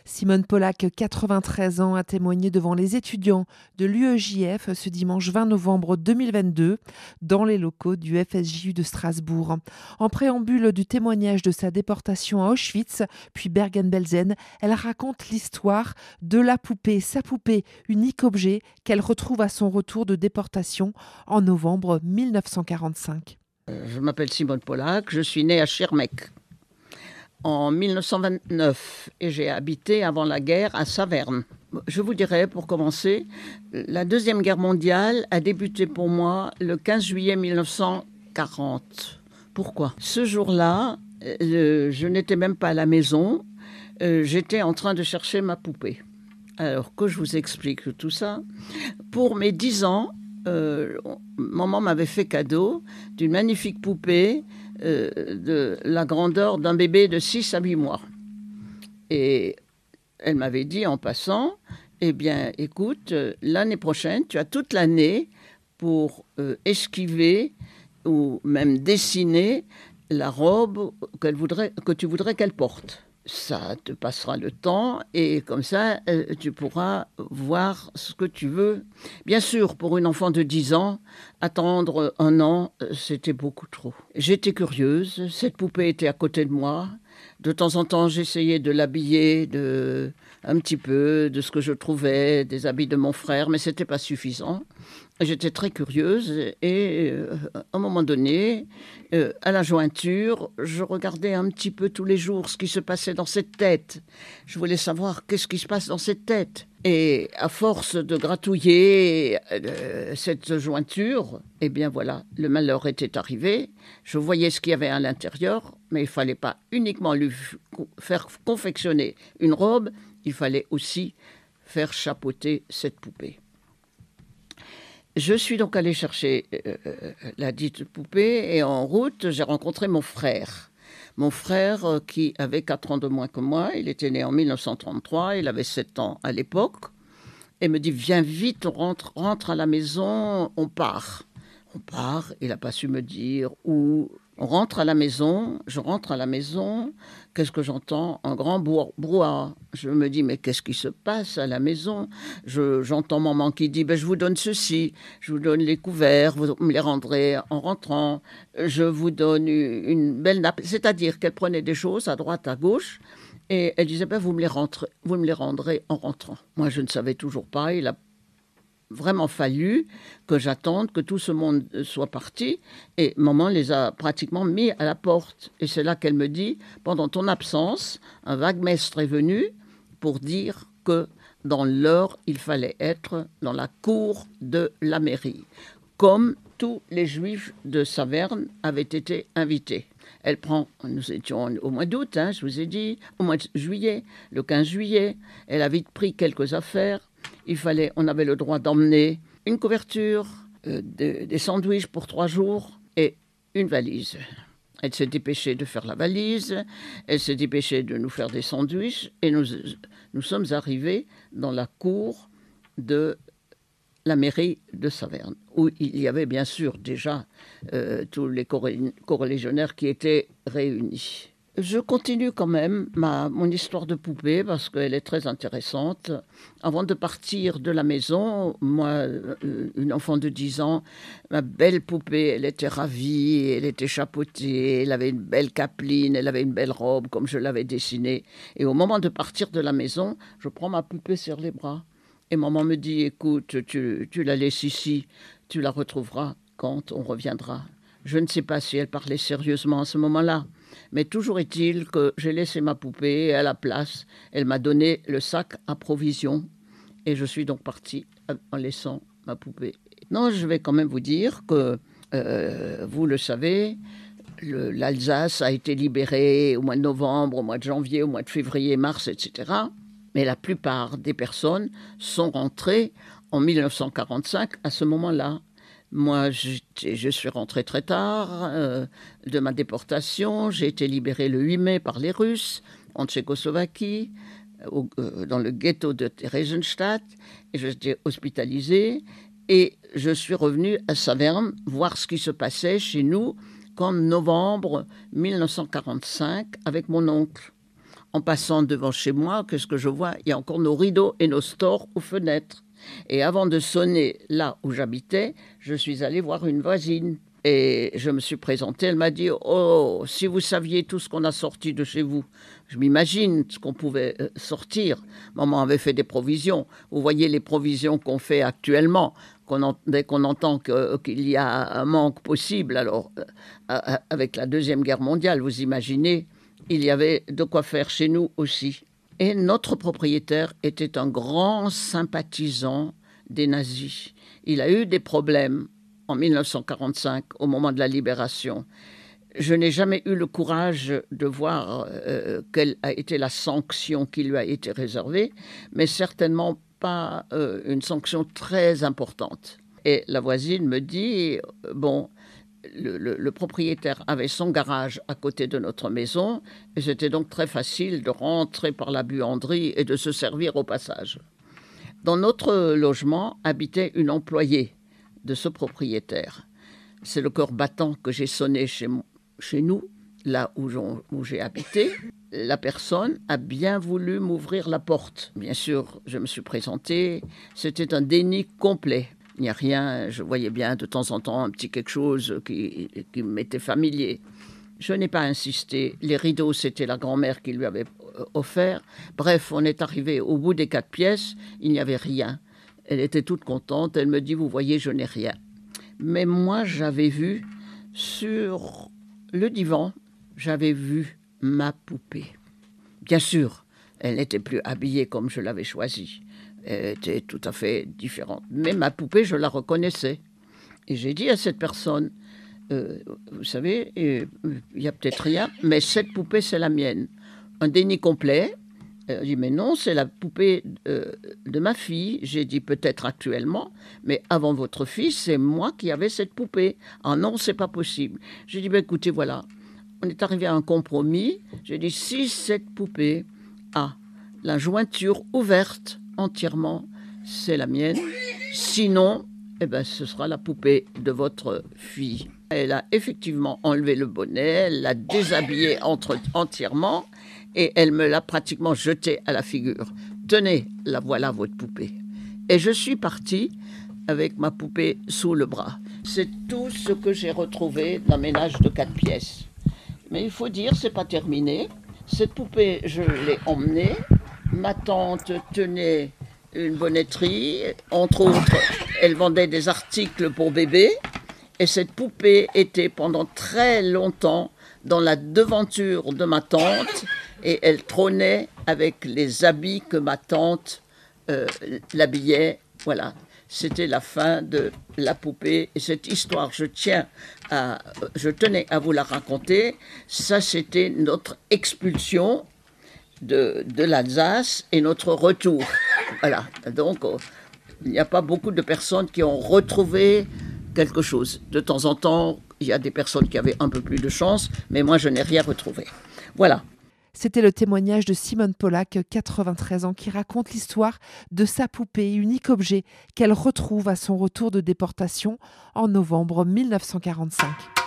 Simone Pollack, 93 ans, a témoigné devant les étudiants de l'UEJF ce dimanche 20 novembre 2022 dans les locaux du FSJU de Strasbourg. En préambule du témoignage de sa déportation à Auschwitz, puis Bergen-Belsen, elle raconte l'histoire de la poupée, sa poupée, unique objet qu'elle retrouve à son retour de déportation en novembre 1945. Je m'appelle Simone Pollack, je suis née à Schirmeck en 1929 et j'ai habité avant la guerre à Saverne. Je vous dirais, pour commencer, la Deuxième Guerre mondiale a débuté pour moi le 15 juillet 1940. Pourquoi ? Ce jour-là, je n'étais même pas à la maison, j'étais en train de chercher ma poupée. Alors que je vous explique tout ça. Pour mes 10 ans, maman m'avait fait cadeau d'une magnifique poupée de la grandeur d'un bébé de 6 à 8 mois. Et elle m'avait dit en passant, eh bien écoute, l'année prochaine, tu as toute l'année pour esquiver ou même dessiner la robe que tu voudrais qu'elle porte. Ça te passera le temps et comme ça, tu pourras voir ce que tu veux. Bien sûr, pour une enfant de 10 ans, attendre un an, c'était beaucoup trop. J'étais curieuse, cette poupée était à côté de moi. De temps en temps, j'essayais de l'habiller un petit peu de ce que je trouvais, des habits de mon frère, mais ce n'était pas suffisant. J'étais très curieuse et à un moment donné, à la jointure, je regardais un petit peu tous les jours ce qui se passait dans cette tête. Je voulais savoir qu'est-ce qui se passe dans cette tête. Et à force de gratouiller cette jointure, eh bien voilà, le malheur était arrivé. Je voyais ce qu'il y avait à l'intérieur, mais il ne fallait pas uniquement lui faire confectionner une robe, il fallait aussi faire chapeauter cette poupée. Je suis donc allée chercher la dite poupée et en route, j'ai rencontré mon frère. Mon frère qui avait 4 ans de moins que moi, il était né en 1933, il avait 7 ans à l'époque, et me dit « Viens vite, on rentre à la maison, on part ». On part, il n'a pas su me dire où. On rentre à la maison, je rentre à la maison, qu'est-ce que j'entends ? Un grand brouhaha. Je me dis, mais qu'est-ce qui se passe à la maison ? J'entends maman qui dit, je vous donne ceci, je vous donne les couverts, vous me les rendrez en rentrant, je vous donne une belle nappe. C'est-à-dire qu'elle prenait des choses à droite, à gauche, et elle disait, vous me les rendrez en rentrant. Moi, je ne savais toujours pas, il a vraiment fallu que j'attende que tout ce monde soit parti et maman les a pratiquement mis à la porte et c'est là qu'elle me dit pendant ton absence un wagmestre est venu pour dire que dans l'heure il fallait être dans la cour de la mairie comme tous les juifs de Saverne avaient été invités. Nous étions au mois d'août, je vous ai dit, au mois de juillet, le 15 juillet, elle a vite pris quelques affaires. On avait le droit d'emmener une couverture, des sandwichs pour 3 jours et une valise. Elle s'est dépêchée de faire la valise, elle s'est dépêchée de nous faire des sandwichs et nous sommes arrivés dans la cour de la mairie de Saverne, où il y avait bien sûr déjà tous les corréligionnaires qui étaient réunis. Je continue quand même mon histoire de poupée parce qu'elle est très intéressante. Avant de partir de la maison, moi, une enfant de 10 ans, ma belle poupée, elle était ravie, elle était chapeautée, elle avait une belle capeline, elle avait une belle robe comme je l'avais dessinée. Et au moment de partir de la maison, je prends ma poupée sur les bras. Et maman me dit, écoute, tu la laisses ici, tu la retrouveras quand on reviendra. Je ne sais pas si elle parlait sérieusement à ce moment-là. Mais toujours est-il que j'ai laissé ma poupée et à la place, elle m'a donné le sac à provisions et je suis donc partie en laissant ma poupée. Non, je vais quand même vous dire que, vous le savez, l'Alsace a été libérée au mois de novembre, au mois de janvier, au mois de février, mars, etc. Mais la plupart des personnes sont rentrées en 1945 à ce moment-là. Moi, je suis rentrée très tard de ma déportation. J'ai été libérée le 8 mai par les Russes en Tchécoslovaquie, dans le ghetto de Theresienstadt. Et j'étais hospitalisée. Et je suis revenue à Saverne voir ce qui se passait chez nous qu'en novembre 1945 avec mon oncle. En passant devant chez moi, qu'est-ce que je vois? Il y a encore nos rideaux et nos stores aux fenêtres. Et avant de sonner là où j'habitais, je suis allée voir une voisine. Et je me suis présentée, elle m'a dit « Oh, si vous saviez tout ce qu'on a sorti de chez vous ». Je m'imagine ce qu'on pouvait sortir. Maman avait fait des provisions. Vous voyez les provisions qu'on fait actuellement. Dès qu'on entend qu'il y a un manque possible, alors avec la Deuxième Guerre mondiale, vous imaginez, il y avait de quoi faire chez nous aussi. Et notre propriétaire était un grand sympathisant des nazis. Il a eu des problèmes en 1945, au moment de la libération. Je n'ai jamais eu le courage de voir quelle a été la sanction qui lui a été réservée, mais certainement pas une sanction très importante. Et la voisine me dit, bon, le propriétaire avait son garage à côté de notre maison, et c'était donc très facile de rentrer par la buanderie et de se servir au passage. Dans notre logement habitait une employée de ce propriétaire. C'est le cœur battant que j'ai sonné chez nous, là où j'ai habité. La personne a bien voulu m'ouvrir la porte. Bien sûr, je me suis présentée. C'était un déni complet. Il n'y a rien, je voyais bien de temps en temps un petit quelque chose qui m'était familier. Je n'ai pas insisté. Les rideaux, c'était la grand-mère qui lui avait offert. Bref, on est arrivé au bout des 4 pièces. Il n'y avait rien. Elle était toute contente. Elle me dit, vous voyez, je n'ai rien. Mais moi, j'avais vu sur le divan, j'avais vu ma poupée. Bien sûr, elle n'était plus habillée comme je l'avais choisie. Elle était tout à fait différente. Mais ma poupée, je la reconnaissais. Et j'ai dit à cette personne, vous savez, il n'y a peut-être rien, mais cette poupée, c'est la mienne. Un déni complet. Elle dit, mais non, c'est la poupée de ma fille. J'ai dit, peut-être actuellement, mais avant votre fille, c'est moi qui avais cette poupée. Ah non, c'est pas possible. J'ai dit, ben, écoutez, voilà, on est arrivé à un compromis. J'ai dit, si cette poupée a la jointure ouverte entièrement, c'est la mienne. Sinon, eh ben, ce sera la poupée de votre fille. Elle a effectivement enlevé le bonnet, elle l'a déshabillé entièrement et elle me l'a pratiquement jeté à la figure. Tenez, la voilà votre poupée. Et je suis partie avec ma poupée sous le bras. C'est tout ce que j'ai retrouvé d'un ménage de 4 pièces. Mais il faut dire, c'est pas terminé. Cette poupée, je l'ai emmenée. Ma tante tenait une bonnetterie. Entre autres, elle vendait des articles pour bébés. Et cette poupée était pendant très longtemps dans la devanture de ma tante. Et elle trônait avec les habits que ma tante l'habillait. Voilà, c'était la fin de la poupée. Et cette histoire, je tenais à vous la raconter. Ça, c'était notre expulsion de l'Alsace et notre retour. Voilà, donc il n'y a pas beaucoup de personnes qui ont retrouvé quelque chose. De temps en temps, il y a des personnes qui avaient un peu plus de chance, mais moi, je n'ai rien retrouvé. Voilà. C'était le témoignage de Simone Pollack, 93 ans, qui raconte l'histoire de sa poupée, unique objet qu'elle retrouve à son retour de déportation en novembre 1945.